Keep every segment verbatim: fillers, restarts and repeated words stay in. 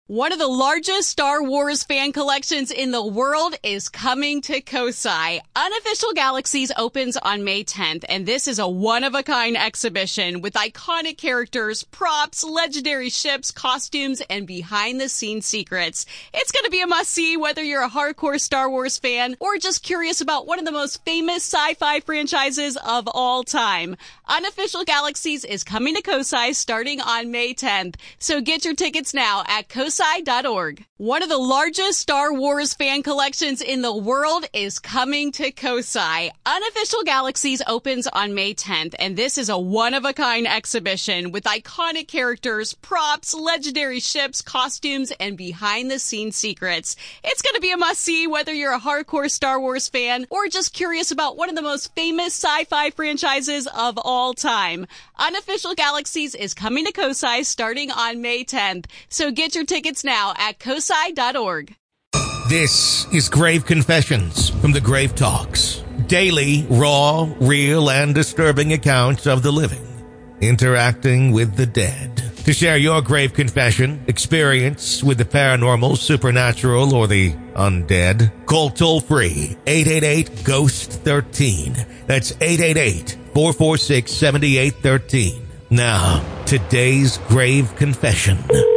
One of the largest Star Wars fan collections in the world is coming to Kosai. Unofficial Galaxies opens on May tenth, and this is a one-of-a-kind exhibition with iconic characters, props, legendary ships, costumes, and behind-the-scenes secrets. It's going to be a must-see whether you're a hardcore Star Wars fan or just curious about one of the most famous sci-fi franchises of all time. Unofficial Galaxies is coming to Kosai starting on May tenth, so get your tickets now at kosai dot org. One of the largest Star Wars fan collections in the world is coming to Kosai. Unofficial Galaxies opens on May tenth, and this is a one-of-a-kind exhibition with iconic characters, props, legendary ships, costumes, and behind-the-scenes secrets. It's going to be a must-see whether you're a hardcore Star Wars fan or just curious about one of the most famous sci-fi franchises of all time. Unofficial Galaxies is coming to Kosai starting on May tenth, so get your tickets now at kosai dot org. This is Grave Confessions from the Grave Talks. Daily, raw, real, and disturbing accounts of the living interacting with the dead. To share your grave confession, experience with the paranormal, supernatural, or the undead, call toll-free eight eight eight ghost one three. That's eight eight eight, four four six, seven eight one three. Now, today's grave confession.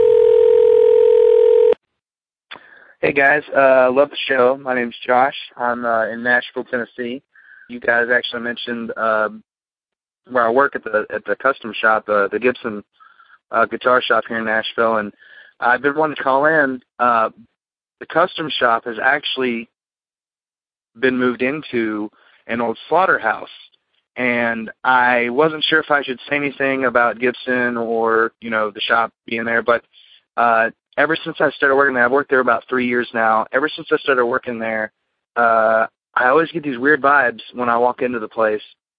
Hey guys, uh, love the show. My name's Josh. I'm uh, in Nashville, Tennessee. You guys actually mentioned uh, where I work at the at the custom shop, uh, the Gibson uh, guitar shop here in Nashville, and I've been wanting to call in. Uh, the custom shop has actually been moved into an old slaughterhouse, and I wasn't sure if I should say anything about Gibson or you know the shop being there, but uh, ever since I started working there, I've worked there about three years now. Ever since I started working there, uh, I always get these weird vibes when I walk into the place.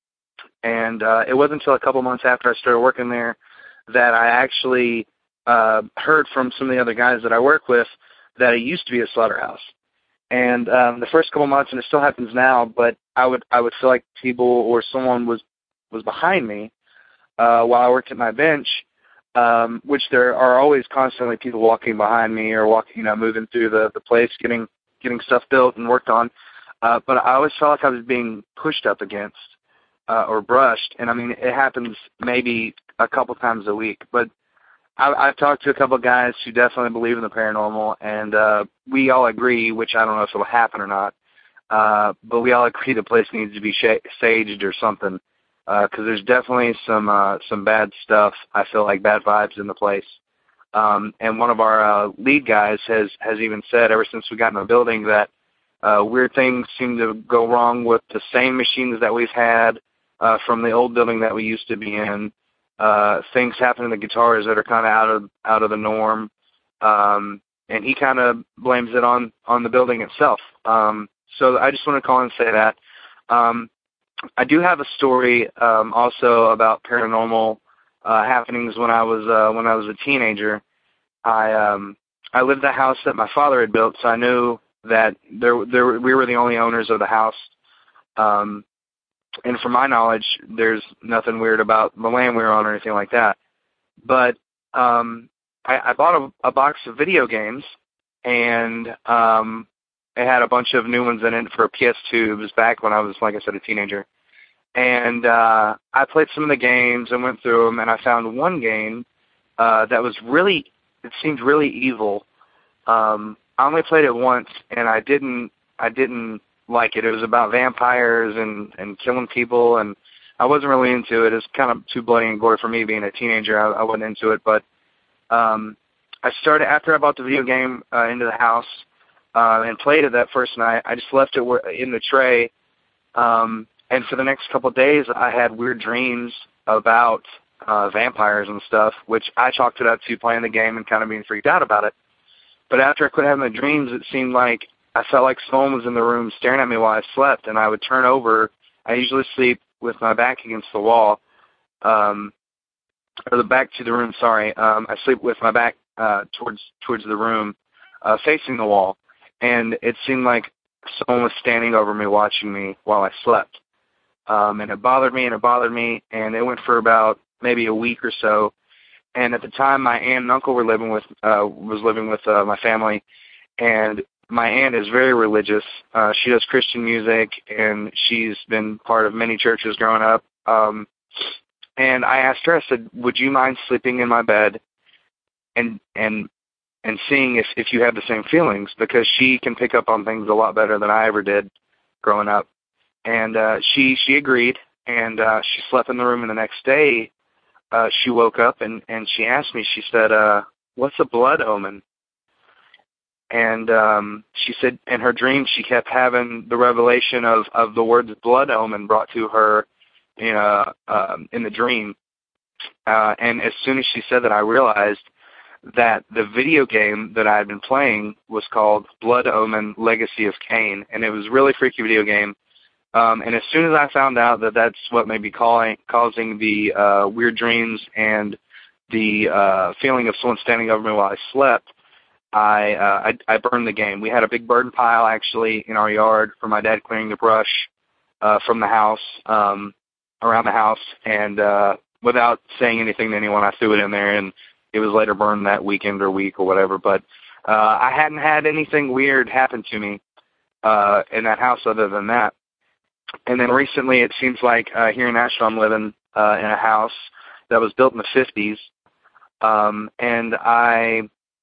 And uh, it wasn't until a couple months after I started working there that I actually uh, heard from some of the other guys that I work with that it used to be a slaughterhouse. And um, the first couple months, and it still happens now, but I would I would feel like people or someone was, was behind me uh, while I worked at my bench. Um, which there are always constantly people walking behind me or walking, you know, moving through the, the place, getting getting stuff built and worked on. Uh, but I always felt like I was being pushed up against uh, or brushed. And, I mean, it happens maybe a couple times a week. But I, I've talked to a couple of guys who definitely believe in the paranormal, and uh, we all agree, which I don't know if it'll happen or not, uh, but we all agree the place needs to be sh- saged or something. Because uh, there's definitely some uh, some bad stuff. I feel like bad vibes in the place. Um, and one of our uh, lead guys has, has even said ever since we got in the building that uh, weird things seem to go wrong with the same machines that we've had uh, from the old building that we used to be in. Uh, things happen to the guitars that are kind of out of out of the norm. Um, and he kind of blames it on, on the building itself. Um, so I just want to call and say that. Um, I do have a story um, also about paranormal uh, happenings when I was uh, when I was a teenager. I um, I lived in a house that my father had built, so I knew that there there we were the only owners of the house. Um, and from my knowledge, there's nothing weird about the land we were on or anything like that. But um, I, I bought a, a box of video games, and um, it had a bunch of new ones in it for P S two. It was back when I was, like I said, a teenager. And uh, I played some of the games and went through them, and I found one game uh, that was really, it seemed really evil. Um, I only played it once, and I didn't, I didn't like it. It was about vampires and, and killing people, and I wasn't really into it. It was kind of too bloody and gory for me being a teenager. I, I wasn't into it, but um, I started, after I bought the video game uh, into the house uh, and played it that first night, I just left it in the tray. Um, And for the next couple of days, I had weird dreams about uh, vampires and stuff, which I chalked it up to playing the game and kind of being freaked out about it. But after I quit having the dreams, it seemed like I felt like someone was in the room staring at me while I slept, and I would turn over. I usually sleep with my back against the wall, um, or the back to the room, sorry. Um, I sleep with my back uh, towards towards the room, uh, facing the wall, and it seemed like someone was standing over me watching me while I slept. Um, and it bothered me and it bothered me, and it went for about maybe a week or so. and at the time my aunt and uncle were living with uh, was living with uh, my family, and my aunt is very religious. Uh, she does Christian music, and she's been part of many churches growing up. Um, and I asked her, I said, "Would you mind sleeping in my bed and and and seeing if if you have the same feelings?" Because she can pick up on things a lot better than I ever did growing up. And uh, she she agreed, and uh, she slept in the room. And the next day, uh, she woke up and and she asked me. She said, uh, "What's a blood omen?" And um, she said in her dream she kept having the revelation of, of the words blood omen brought to her, you know, um, in the dream. Uh, and as soon as she said that, I realized that the video game that I had been playing was called Blood Omen Legacy of Kain, and it was a really freaky video game. Um, and as soon as I found out that that's what may be calling, causing the uh, weird dreams and the uh, feeling of someone standing over me while I slept, I, uh, I I burned the game. We had a big burn pile actually in our yard for my dad clearing the brush uh, from the house, um, around the house, and uh, without saying anything to anyone, I threw it in there, and it was later burned that weekend or week or whatever. But uh, I hadn't had anything weird happen to me uh, in that house other than that. And then recently, it seems like uh, here in Nashville, I'm living uh, in a house that was built in the fifties, um, and I.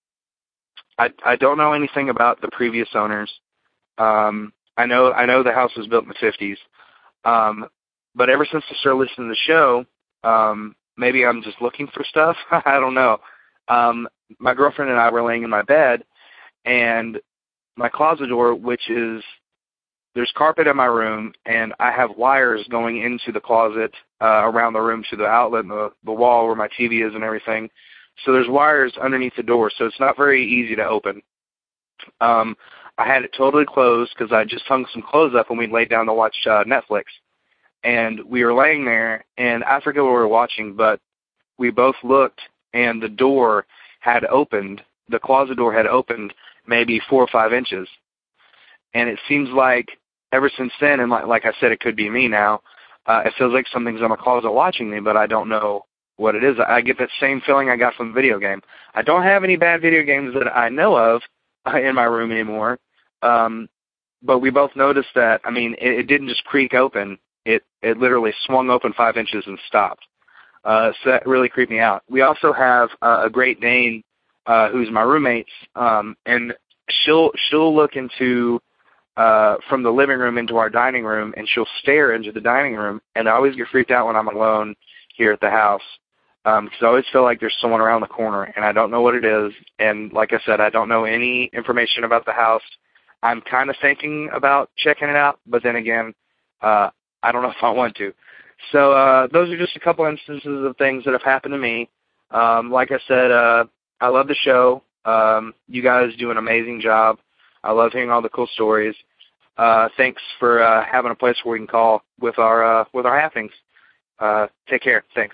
I, I don't know anything about the previous owners. Um, I know I know the house was built in the fifties. Um, but ever since I started listening to the show, um, maybe I'm just looking for stuff. I don't know. Um, my girlfriend and I were laying in my bed, and my closet door, which is, there's carpet in my room, and I have wires going into the closet uh, around the room to the outlet and the, the wall where my T V is and everything. So there's wires underneath the door, so it's not very easy to open. Um, I had it totally closed because I just hung some clothes up when we laid down to watch uh, Netflix. And we were laying there, and I forget what we were watching, but we both looked, and the door had opened, the closet door had opened maybe four or five inches. And it seems like ever since then, and like, like I said, it could be me now, uh, it feels like something's in my closet watching me, but I don't know what it is. I get that same feeling I got from the video game. I don't have any bad video games that I know of uh, in my room anymore, um, but we both noticed that, I mean, it, it didn't just creak open. It it literally swung open five inches and stopped. Uh, so that really creeped me out. We also have uh, a Great Dane uh, who's my roommate, um, and she'll she'll look into uh, from the living room into our dining room, and she'll stare into the dining room, and I always get freaked out when I'm alone here at the house. Um, because I always feel like there's someone around the corner, and I don't know what it is. And like I said, I don't know any information about the house. I'm kind of thinking about checking it out, but then again, uh, I don't know if I want to. So uh, those are just a couple instances of things that have happened to me. Um, like I said, uh, I love the show. Um, you guys do an amazing job. I love hearing all the cool stories. Uh, thanks for uh, having a place where we can call with our uh, with our happenings. Uh, take care. Thanks.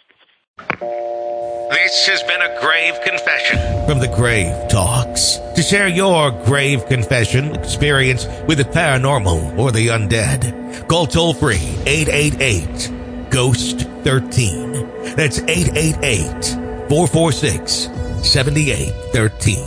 This has been a grave confession from the Grave Talks. To share your grave confession experience with the paranormal or the undead, call toll free eight eight eight ghost thirteen. That's eight eight eight, four four six, seven eight one three.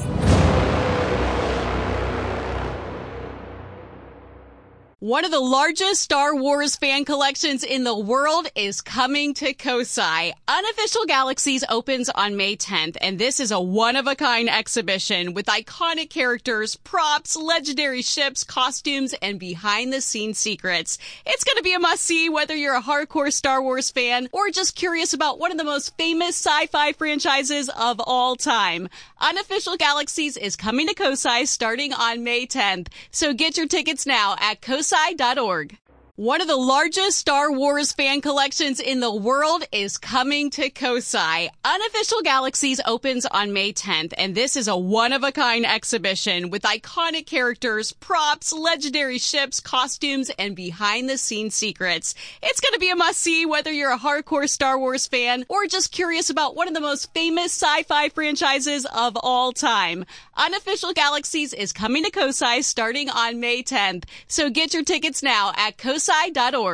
One of the largest Star Wars fan collections in the world is coming to Kosai. Unofficial Galaxies opens on May tenth, and this is a one-of-a-kind exhibition with iconic characters, props, legendary ships, costumes, and behind-the-scenes secrets. It's going to be a must-see whether you're a hardcore Star Wars fan or just curious about one of the most famous sci-fi franchises of all time. Unofficial Galaxies is coming to Kosai starting on May tenth, so get your tickets now at kosai dot org. One of the largest Star Wars fan collections in the world is coming to Kosai. Unofficial Galaxies opens on May tenth, and this is a one-of-a-kind exhibition with iconic characters, props, legendary ships, costumes, and behind-the-scenes secrets. It's going to be a must-see whether you're a hardcore Star Wars fan or just curious about one of the most famous sci-fi franchises of all time. Unofficial Galaxies is coming to Kosai starting on May tenth, so get your tickets now at kosai dot org.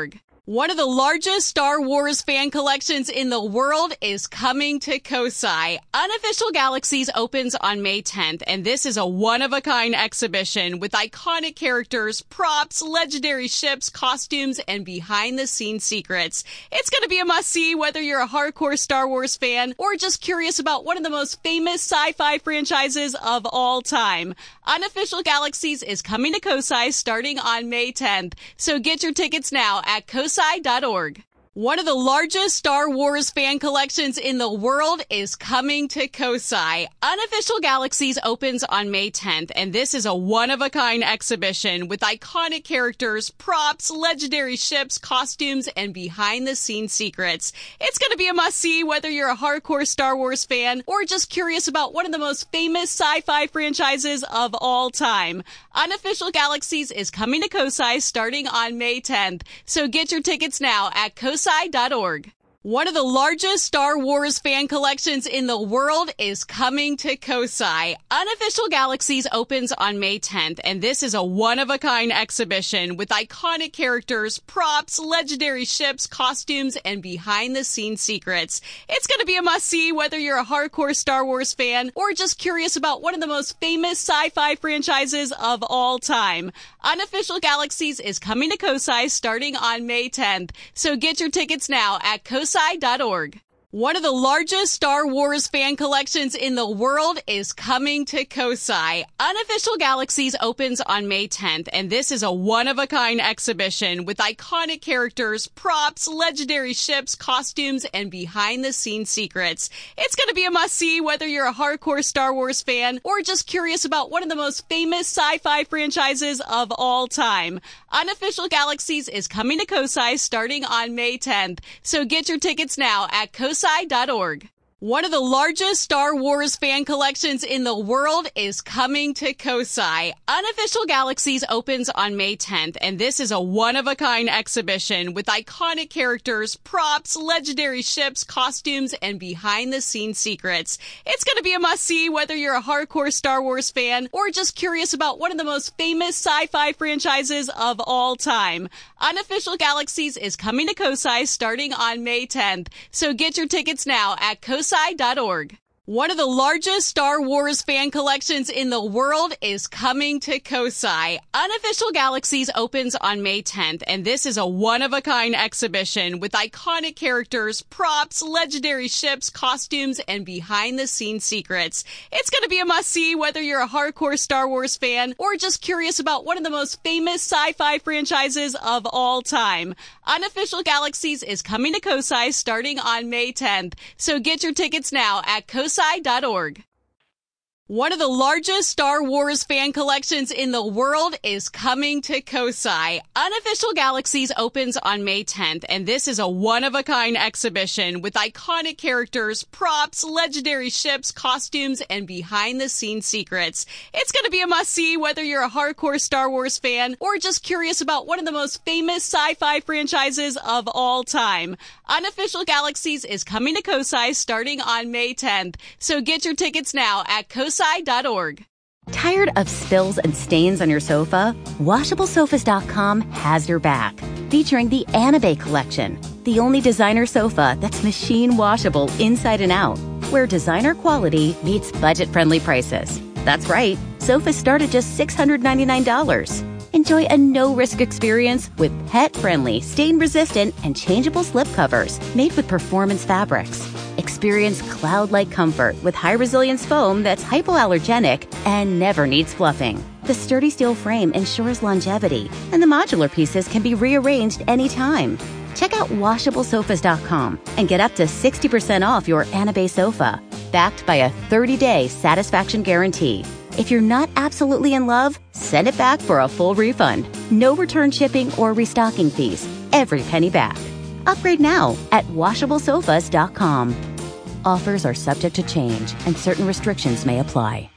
One of the largest Star Wars fan collections in the world is coming to Kosai. Unofficial Galaxies opens on May tenth, and this is a one-of-a-kind exhibition with iconic characters, props, legendary ships, costumes, and behind-the-scenes secrets. It's going to be a must-see whether you're a hardcore Star Wars fan or just curious about one of the most famous sci-fi franchises of all time. Unofficial Galaxies is coming to Kosai starting on May tenth, so get your tickets now at kosai dot org. One of the largest Star Wars fan collections in the world is coming to Kosai. Unofficial Galaxies opens on May tenth, and this is a one-of-a-kind exhibition with iconic characters, props, legendary ships, costumes, and behind-the-scenes secrets. It's going to be a must-see whether you're a hardcore Star Wars fan or just curious about one of the most famous sci-fi franchises of all time. Unofficial Galaxies is coming to Kosai starting on May tenth, so get your tickets now at kosai dot org. One of the largest Star Wars fan collections in the world is coming to Kosai. Unofficial Galaxies opens on May tenth, and this is a one-of-a-kind exhibition with iconic characters, props, legendary ships, costumes, and behind-the-scenes secrets. It's going to be a must-see whether you're a hardcore Star Wars fan or just curious about one of the most famous sci-fi franchises of all time. Unofficial Galaxies is coming to Kosai starting on May tenth, so get your tickets now at kosai dot org. One of the largest Star Wars fan collections in the world is coming to Kosai. Unofficial Galaxies opens on May tenth, and this is a one-of-a-kind exhibition with iconic characters, props, legendary ships, costumes, and behind-the-scenes secrets. It's going to be a must-see whether you're a hardcore Star Wars fan or just curious about one of the most famous sci-fi franchises of all time. Unofficial Galaxies is coming to Kosai starting on May tenth, so get your tickets now at kosai dot org. One of the largest Star Wars fan collections in the world is coming to Kosai. Unofficial Galaxies opens on May tenth, and this is a one-of-a-kind exhibition with iconic characters, props, legendary ships, costumes, and behind-the-scenes secrets. It's going to be a must-see whether you're a hardcore Star Wars fan or just curious about one of the most famous sci-fi franchises of all time. Unofficial Galaxies is coming to Kosai starting on May tenth, so get your tickets now at kosai dot org. One of the largest Star Wars fan collections in the world is coming to Kosai. Unofficial Galaxies opens on May tenth, and this is a one-of-a-kind exhibition with iconic characters, props, legendary ships, costumes, and behind-the-scenes secrets. It's going to be a must-see whether you're a hardcore Star Wars fan or just curious about one of the most famous sci-fi franchises of all time. Unofficial Galaxies is coming to Kosai starting on May tenth, so get your tickets now at kosai dot org. One of the largest Star Wars fan collections in the world is coming to Kosai. Unofficial Galaxies opens on May tenth, and this is a one-of-a-kind exhibition with iconic characters, props, legendary ships, costumes, and behind-the-scenes secrets. It's going to be a must-see whether you're a hardcore Star Wars fan or just curious about one of the most famous sci-fi franchises of all time. Unofficial Galaxies is coming to Kosai starting on May tenth, so get your tickets now at kosai dot org. Tired of spills and stains on your sofa? washable sofas dot com has your back. Featuring the Anabay collection, the only designer sofa that's machine washable inside and out, where designer quality meets budget-friendly prices. That's right, sofas start at just six hundred ninety-nine dollars. Enjoy a no-risk experience with pet-friendly, stain-resistant, and changeable slip covers made with performance fabrics. Experience cloud-like comfort with high-resilience foam that's hypoallergenic and never needs fluffing. The sturdy steel frame ensures longevity, and the modular pieces can be rearranged anytime. Check out washable sofas dot com and get up to sixty percent off your Anabay sofa, backed by a thirty-day satisfaction guarantee. If you're not absolutely in love, send it back for a full refund. No return shipping or restocking fees. Every penny back. Upgrade now at washable sofas dot com. Offers are subject to change and certain restrictions may apply.